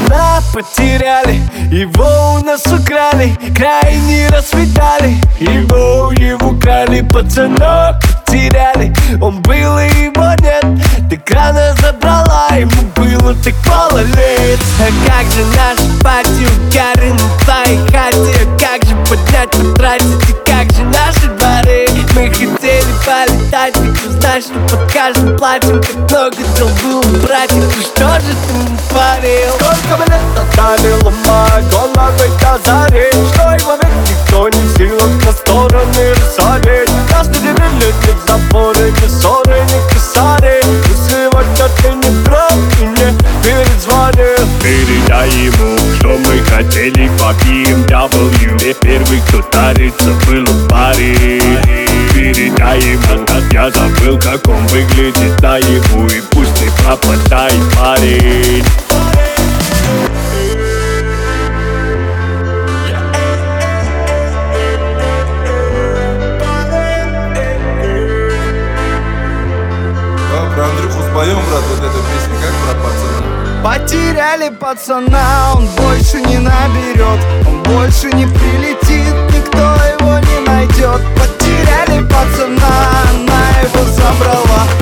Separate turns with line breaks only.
пацана потеряли, его у нас украли, край не расцветали, его украли, пацана потеряли. Он был и его нет, так рано забрала, ему было так мало лет. А как же наша пати, угары на твоей хате, как же поднять, потратить, и как же наши дворы. Мы хотели полетать, и ты знаешь, что под каждым платьем так много дел было, братьев. Ну что же ты натворил? Сколько мы лет отдали, ломая головы до зари, что и в момент никто не в силах на стороны рассадить. Нас не делили ни заборы, ни ссоры, ни косари. Но сегодня ты не прав и не перезвонил.
Передай ему, что мы хотели по BMW. Первый, кто тарится, был в паре. Передай ему, я забыл, как он выглядит наяву, и пусть не пропадает парень.
Про Андрюху споем, брат, вот эту песню, как про пацана?
Потеряли пацана, он больше не наберет, он больше не прилетит, никто его не найдет. Потеряли пацана, она его забрала,